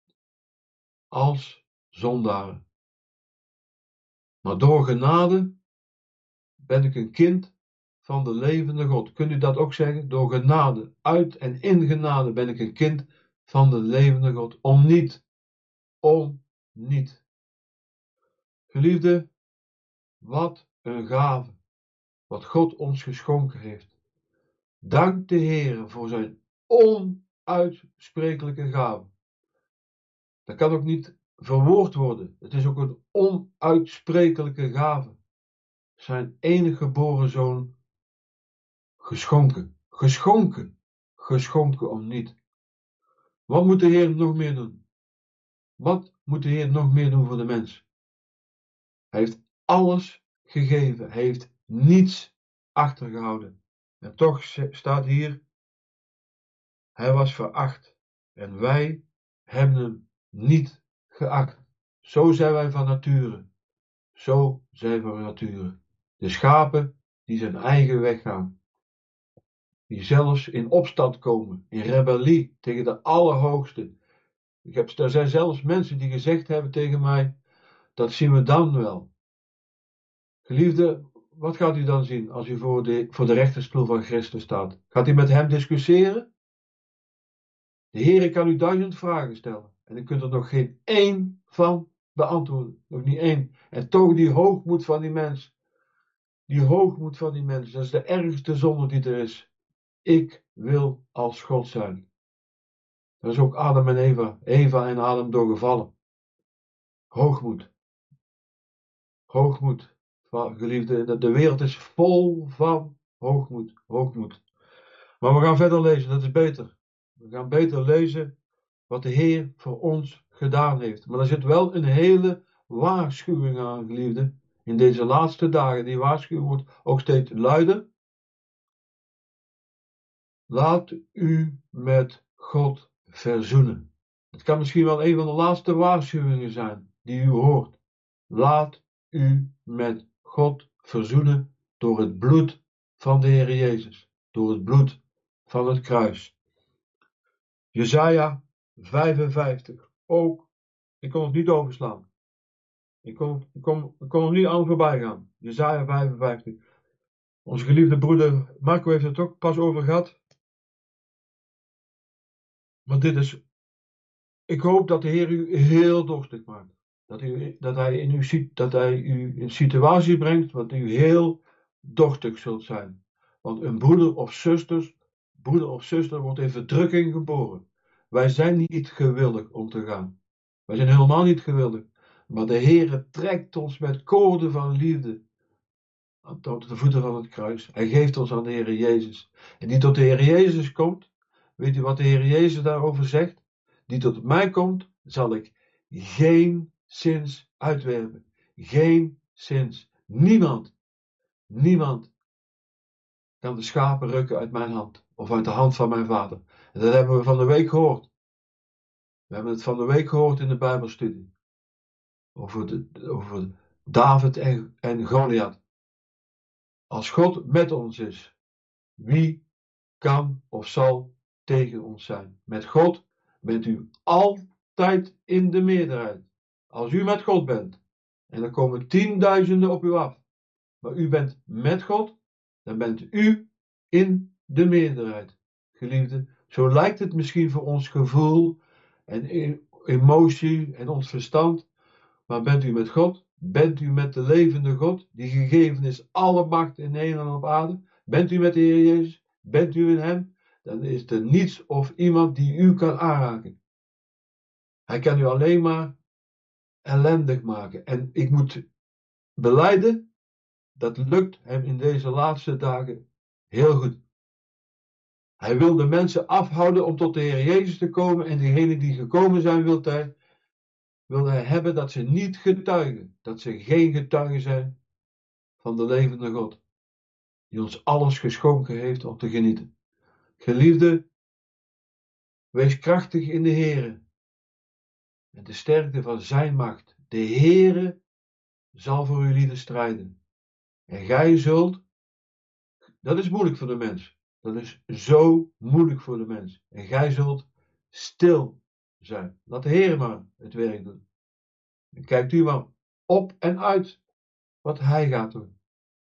als zondaren. Maar door genade ben ik een kind van de levende God. Kunt u dat ook zeggen? Door genade, uit en in genade ben ik een kind van de levende God. Om niet. Geliefde, wat een gave, wat God ons geschonken heeft. Dank de Heer voor zijn onuitsprekelijke gave. Dat kan ook niet verwoord worden. Het is ook een onuitsprekelijke gave. Zijn enige geboren zoon geschonken. Geschonken om niet. Wat moet de Heer nog meer doen? Wat moet de Heer nog meer doen voor de mens? Hij heeft alles gegeven. Hij heeft niets achtergehouden. En toch staat hier, hij was veracht. En wij hebben hem niet geacht. Zo zijn wij van nature. Zo zijn we van nature. De schapen die zijn eigen weg gaan. Die zelfs in opstand komen. In rebellie tegen de Allerhoogste. Er zijn zelfs mensen die gezegd hebben tegen mij, dat zien we dan wel. Geliefde, wat gaat u dan zien als u voor de rechterstoel van Christus staat? Gaat u met hem discussiëren? De Heer kan u 1000 vragen stellen. En u kunt er nog geen één van beantwoorden. Nog niet één. En toch die hoogmoed van die mens. Die hoogmoed van die mens. Dat is de ergste zonde die er is. Ik wil als God zijn. Dat is ook Adam en Eva. Eva en Adam doorgevallen. Hoogmoed. Hoogmoed. Geliefde, de wereld is vol van hoogmoed. Maar we gaan verder lezen, dat is beter. We gaan beter lezen wat de Heer voor ons gedaan heeft. Maar er zit wel een hele waarschuwing aan, geliefde. In deze laatste dagen, die waarschuwing wordt ook steeds luider. Laat u met God verzoenen. Het kan misschien wel een van de laatste waarschuwingen zijn die u hoort. Laat u met God verzoenen door het bloed van de Heer Jezus. Door het bloed van het kruis. Jesaja 55. Ook, ik kon het niet overslaan. Ik kon er niet aan voorbij gaan. Jesaja 55. Onze geliefde broeder Marco heeft het ook pas over gehad. Maar dit is, ik hoop dat de Heer u heel dorstig maakt. Dat hij u in situatie brengt wat u heel dorstig zult zijn. Want een broeder of zuster wordt in verdrukking geboren. Wij zijn niet gewillig om te gaan. Wij zijn helemaal niet gewillig. Maar de Heer trekt ons met koorden van liefde tot de voeten van het kruis. Hij geeft ons aan de Heer Jezus. En die tot de Heer Jezus komt, weet u wat de Heer Jezus daarover zegt? Die tot mij komt, zal ik geen zins uitwerpen. Geen zins. Niemand kan de schapen rukken uit mijn hand. Of uit de hand van mijn vader. En dat hebben we van de week gehoord. We hebben het van de week gehoord in de Bijbelstudie. Over David en Goliath. Als God met ons is, wie kan of zal tegen ons zijn? Met God bent u altijd in de meerderheid. Als u met God bent, en er komen 10.000 op u af, maar u bent met God, dan bent u in de meerderheid. Geliefde, zo lijkt het misschien voor ons gevoel en emotie en ons verstand, maar bent u met God? Bent u met de levende God, die gegeven is alle macht in hemel en op aarde? Bent u met de Heer Jezus? Bent u in hem? Dan is er niets of iemand die u kan aanraken. Hij kan u alleen maar ellendig maken. En ik moet belijden, dat lukt hem in deze laatste dagen heel goed. Hij wil de mensen afhouden om tot de Heer Jezus te komen. En degenen die gekomen zijn, wil hij hebben dat ze niet getuigen. Dat ze geen getuigen zijn van de levende God. Die ons alles geschonken heeft om te genieten. Geliefde, wees krachtig in de Heere. En de sterkte van zijn macht. De Heere zal voor uw lieden strijden. En gij zult, dat is moeilijk voor de mens. Dat is zo moeilijk voor de mens. En gij zult stil zijn. Laat de Heer maar het werk doen. En kijkt u maar op en uit wat hij gaat doen.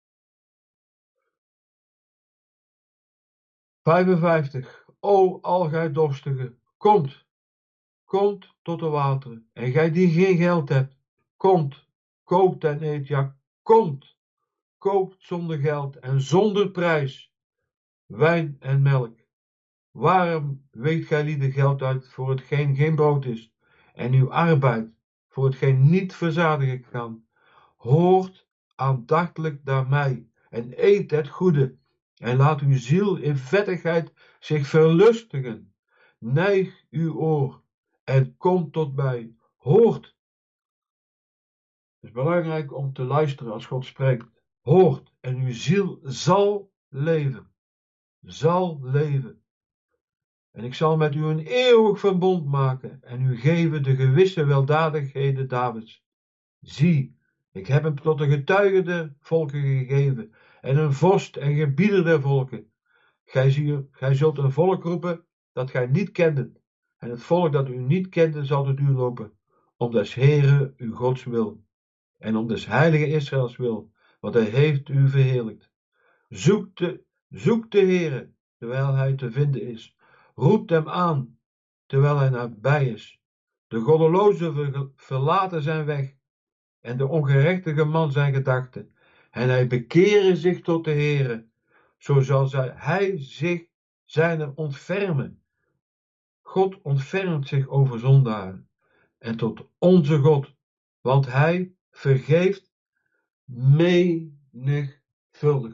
55. O, al gij dorstigen, komt tot de wateren. En gij die geen geld hebt, komt, koopt en eet. Ja, koopt zonder geld en zonder prijs wijn en melk. Waarom weegt gij lieden geld uit voor hetgeen geen brood is, en uw arbeid voor hetgeen niet verzadigen kan? Hoort aandachtig naar mij en eet het goede, en laat uw ziel in vettigheid zich verlustigen. Neig uw oor en kom tot mij. Hoort. Het is belangrijk om te luisteren als God spreekt. Hoort en uw ziel zal leven. Zal leven. En ik zal met u een eeuwig verbond maken en u geven de gewisse weldadigheden Davids. Zie, ik heb hem tot een getuige der volken gegeven en een vorst en gebieder der volken. Gij zult een volk roepen dat gij niet kende, en het volk dat u niet kende zal tot u lopen, om des Heere uw Gods wil, en om des heilige Israëls wil, want hij heeft u verheerlijkt. Zoek de Heere, terwijl hij te vinden is. Roept hem aan, terwijl hij nabij is. De goddeloze verlaten zijn weg, en de ongerechtige man zijn gedachten. En hij bekeren zich tot de Heere, zo zal hij zich zijner ontfermen. God ontfermt zich over zondaren, en tot onze God, want hij vergeeft menigvuldig.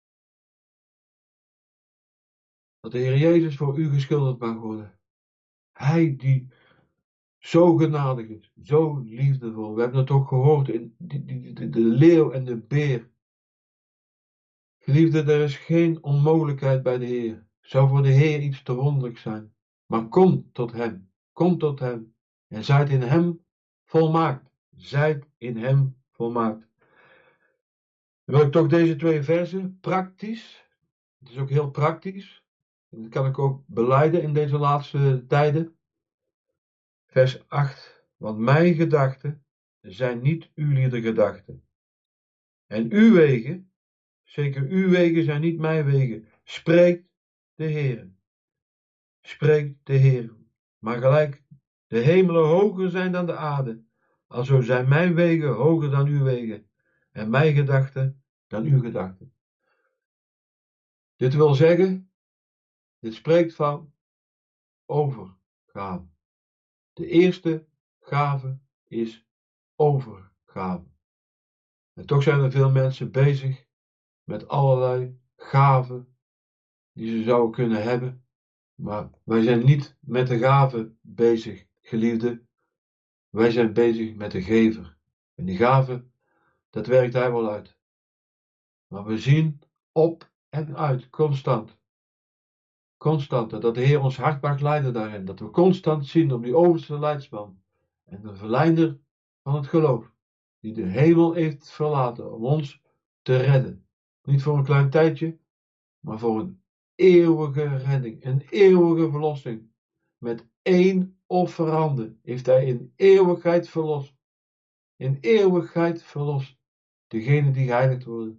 Dat de Heer Jezus voor u geschilderd mag worden. Hij die zo genadig is, zo liefdevol. We hebben het ook gehoord in de leeuw en de beer. Geliefde, er is geen onmogelijkheid bij de Heer. Zou voor de Heer iets te wonderlijk zijn. Maar kom tot hem en zijt in hem volmaakt. Zijt in hem volmaakt. Dan wil ik toch deze twee versen praktisch. Het is ook heel praktisch. En dat kan ik ook belijden in deze laatste tijden. Vers 8. Want mijn gedachten zijn niet uw gedachten. En uw wegen, zeker uw wegen zijn niet mijn wegen. Spreekt de Heer. Spreekt de Heer. Maar gelijk de hemelen hoger zijn dan de aarde, alzo zijn mijn wegen hoger dan uw wegen. En mijn gedachten dan uw gedachten. Dit wil zeggen, dit spreekt van overgave. De eerste gave is overgave. En toch zijn er veel mensen bezig met allerlei gaven die ze zouden kunnen hebben. Maar wij zijn niet met de gave bezig, geliefde. Wij zijn bezig met de gever. En die gave, dat werkt hij wel uit. Maar we zien op en uit, constant. Constant, dat de Heer ons hart mag leiden daarin. Dat we constant zien op die overste leidsman. En de verleider van het geloof. Die de hemel heeft verlaten om ons te redden. Niet voor een klein tijdje, maar voor een eeuwige redding. Een eeuwige verlossing. Met één offerande heeft hij in eeuwigheid verlost. In eeuwigheid verlost. Degene die geheiligd worden.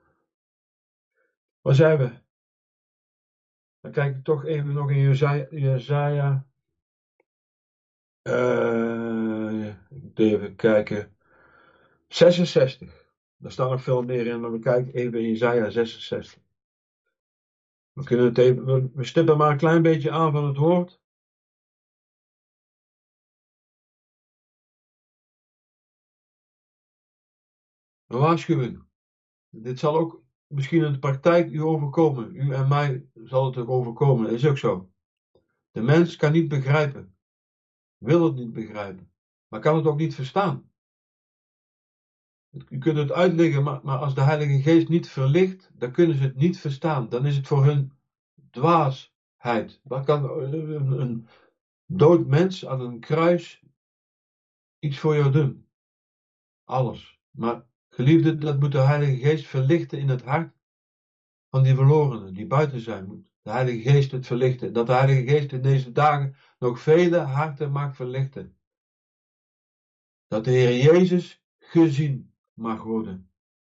Waar zijn we? Dan kijk ik toch even nog in Jesaja. Ik moet even kijken. 66. Daar staat nog veel meer in, maar we kijken even in Jesaja 66. We kunnen het even, we stippen maar een klein beetje aan van het woord. Een waarschuwing. Dit zal ook misschien in de praktijk u overkomen. U en mij zal het ook overkomen. Dat is ook zo. De mens kan niet begrijpen. Wil het niet begrijpen. Maar kan het ook niet verstaan. U kunt het uitleggen, maar als de Heilige Geest niet verlicht, dan kunnen ze het niet verstaan. Dan is het voor hun dwaasheid. Wat kan een dood mens aan een kruis iets voor jou doen? Alles. Maar geliefde, dat moet de Heilige Geest verlichten in het hart van die verlorenen die buiten zijn. Moet de Heilige Geest het verlichten. Dat de Heilige Geest in deze dagen nog vele harten mag verlichten. Dat de Heer Jezus gezien mag worden.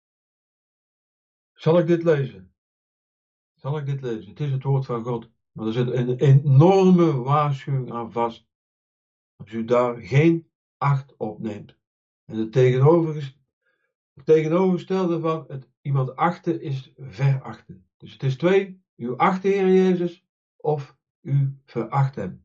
Zal ik dit lezen? Zal ik dit lezen? Het is het woord van God. Maar er zit een enorme waarschuwing aan vast. Als u daar geen acht op neemt. En het tegenovergestelde van het iemand achten is verachten. Dus het is twee. U acht de Heer Jezus of u veracht hem.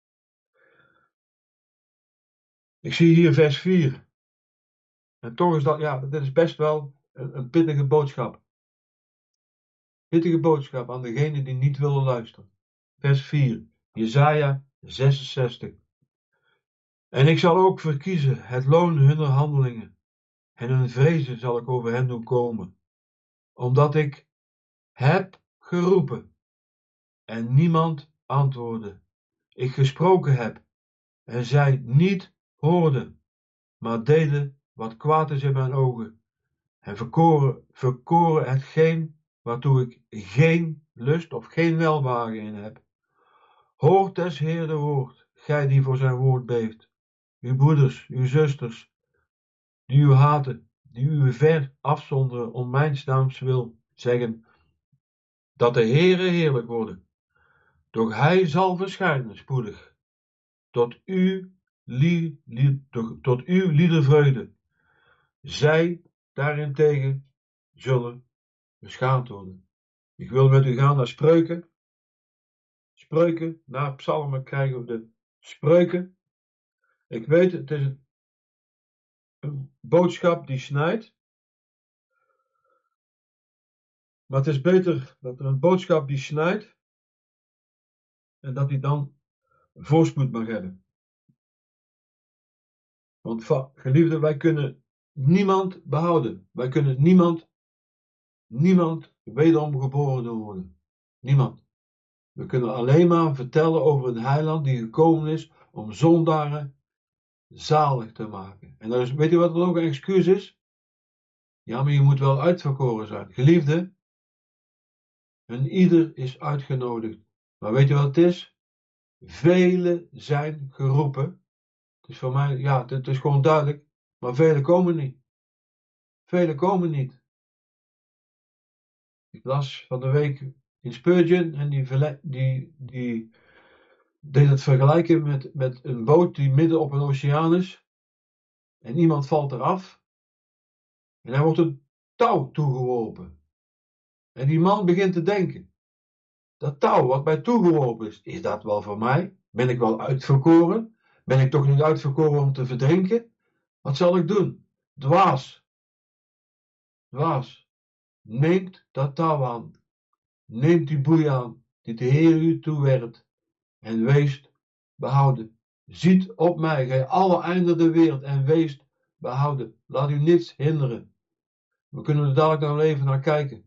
Ik zie hier vers 4. En toch is dat is best wel een pittige boodschap. Pittige boodschap aan degenen die niet willen luisteren. Vers 4. Jesaja 66. En ik zal ook verkiezen het loon hunner handelingen. En hun vrezen zal ik over hen doen komen. Omdat ik heb geroepen. En niemand antwoordde. Ik gesproken heb. En zij niet hoorden. Maar deden wat kwaad is in mijn ogen. En verkoren hetgeen waartoe ik geen lust of geen welbehagen in heb. Hoort des Heer woord, gij die voor zijn woord beeft. Uw broeders, uw zusters, die u haten, die u ver afzonderen om mijn naams wil, zeggen, dat de Heere heerlijk worden. Doch hij zal verschijnen spoedig, tot uw liedervreugde. Zij daarentegen zullen beschaamd worden. Ik wil met u gaan naar Spreuken. Spreuken, na Psalmen krijgen we de Spreuken. Ik weet, het is een boodschap die snijdt. Maar het is beter dat er een boodschap die snijdt. En dat die dan voorspoed mag hebben. Want geliefde, wij kunnen niemand behouden. Wij kunnen niemand wederom geboren doen worden. Niemand. We kunnen alleen maar vertellen over een heiland die gekomen is om zondaren zalig te maken. En dan weet je wat er ook een excuus is? Ja, maar je moet wel uitverkoren zijn. Geliefde, en ieder is uitgenodigd. Maar weet je wat het is? Velen zijn geroepen. Het is voor mij, ja, het is gewoon duidelijk. Maar velen komen niet. Velen komen niet. Ik las van de week in Spurgeon en die deed het vergelijken met een boot die midden op een oceaan is. En iemand valt eraf. En hij wordt een touw toegeworpen. En die man begint te denken. Dat touw wat mij toegeworpen is dat wel voor mij? Ben ik wel uitverkoren? Ben ik toch niet uitverkoren om te verdrinken? Wat zal ik doen? Dwaas. Dwaas. Neemt dat touw aan. Neemt die boei aan, die de Heer u toewerpt. En weest behouden. Ziet op mij, gij alle einden der wereld, en weest behouden. Laat u niets hinderen. We kunnen er dadelijk nog even naar kijken.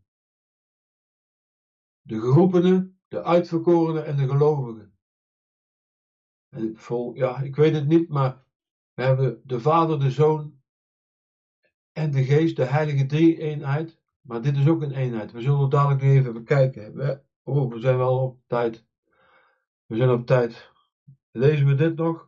De geroepenen, de uitverkorenen en de gelovigen. En ik weet het niet, maar we hebben de Vader, de Zoon en de Geest, de heilige drie-eenheid. Maar dit is ook een eenheid. We zullen het dadelijk nog even bekijken. We zijn wel op tijd. We zijn op tijd. Lezen we dit nog?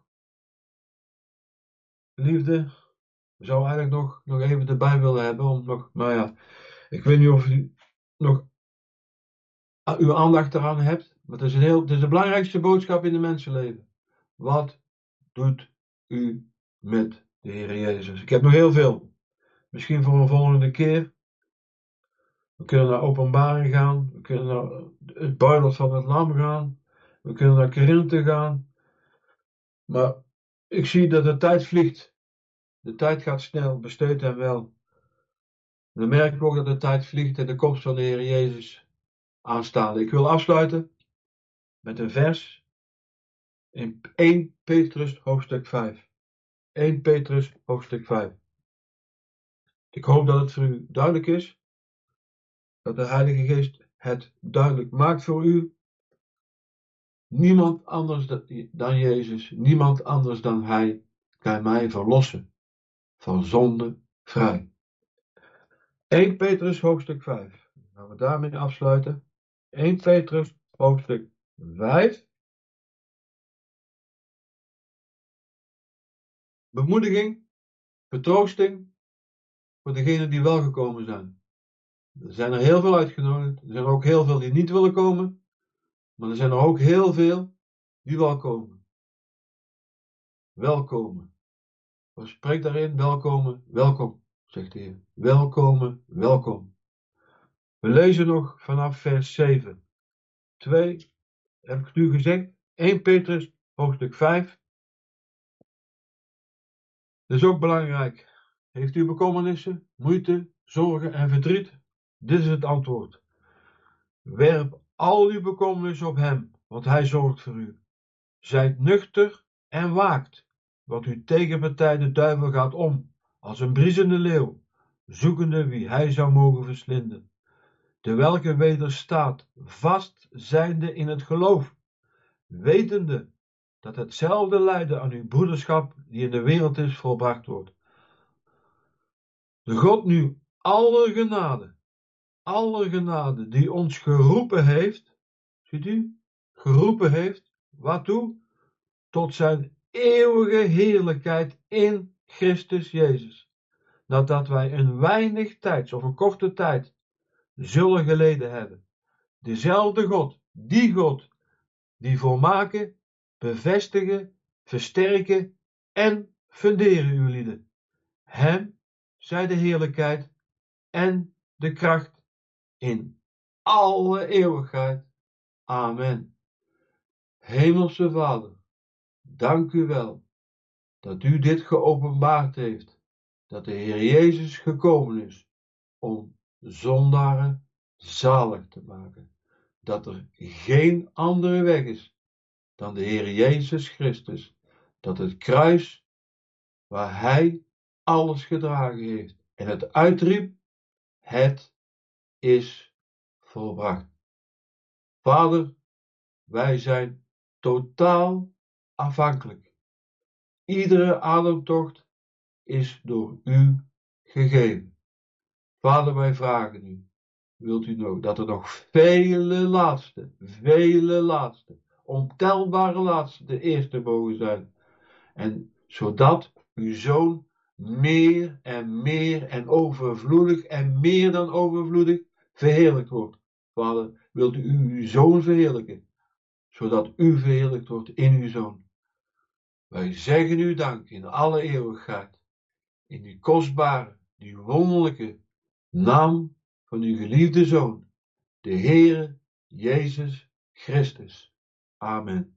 Liefde. We zouden eigenlijk nog even erbij willen hebben. Maar ja, ik weet niet of u nog uw aandacht eraan hebt. Maar het is de belangrijkste boodschap in de mensenleven. Wat doet u met de Heer Jezus? Ik heb nog heel veel. Misschien voor een volgende keer. We kunnen naar Openbaring gaan. We kunnen naar het bruiloft van het Lam gaan. We kunnen naar Korinthe gaan. Maar ik zie dat de tijd vliegt. De tijd gaat snel, besteed hem wel. Dan merken we ook dat de tijd vliegt en de komst van de Heer Jezus aanstaande. Ik wil afsluiten met een vers in 1 Petrus hoofdstuk 5. 1 Petrus hoofdstuk 5. Ik hoop dat het voor u duidelijk is, dat de Heilige Geest het duidelijk maakt voor u. Niemand anders dan Jezus, niemand anders dan Hij kan mij verlossen van zonde vrij. 1 Petrus hoofdstuk 5. Gaan we daarmee afsluiten. 1 Petrus hoofdstuk 5. Bemoediging, vertroosting voor degenen die wel gekomen zijn. Er zijn er heel veel uitgenodigd. Er zijn er ook heel veel die niet willen komen. Maar er zijn er ook heel veel die wel komen. Welkomen. Wat spreekt daarin? Welkomen, welkom, zegt de Heer. Welkomen, welkom. We lezen nog vanaf vers 7. 2, heb ik nu gezegd. 1 Petrus, hoofdstuk 5. Dat is ook belangrijk. Heeft u bekommernissen, moeite, zorgen en verdriet? Dit is het antwoord. Werp al uw bekommernissen op hem, want hij zorgt voor u. Zijt nuchter en waakt, want uw tegenpartij de duivel gaat om, als een briesende leeuw, zoekende wie hij zou mogen verslinden. De welke wederstaat, vast zijnde in het geloof, wetende dat hetzelfde lijden aan uw broederschap die in de wereld is volbracht wordt. De God nu alle genade die ons geroepen heeft, ziet u, geroepen heeft, waartoe? Tot zijn eeuwige heerlijkheid in Christus Jezus. Nadat wij een weinig tijds of een korte tijd zullen geleden hebben. Dezelfde God, die volmaken, bevestigen, versterken en funderen uw lieden. Hem zij de heerlijkheid en de kracht in alle eeuwigheid. Amen. Hemelse Vader, dank u wel dat u dit geopenbaard heeft, dat de Heer Jezus gekomen is om zondaren zalig te maken, dat er geen andere weg is dan de Heer Jezus Christus, dat het kruis waar Hij alles gedragen heeft en het uitriep, het is volbracht. Vader, wij zijn totaal afhankelijk. Iedere ademtocht is door u gegeven. Vader, wij vragen u, wilt u nog dat er nog vele laatste, ontelbare laatste de eerste mogen zijn. En zodat uw Zoon meer en overvloedig en meer dan overvloedig verheerlijkt wordt. Vader, wilt u uw Zoon verheerlijken, zodat u verheerlijkt wordt in uw Zoon. Wij zeggen u dank in alle eeuwigheid, in die kostbare, die wonderlijke naam van uw geliefde Zoon, de Heere Jezus Christus. Amen.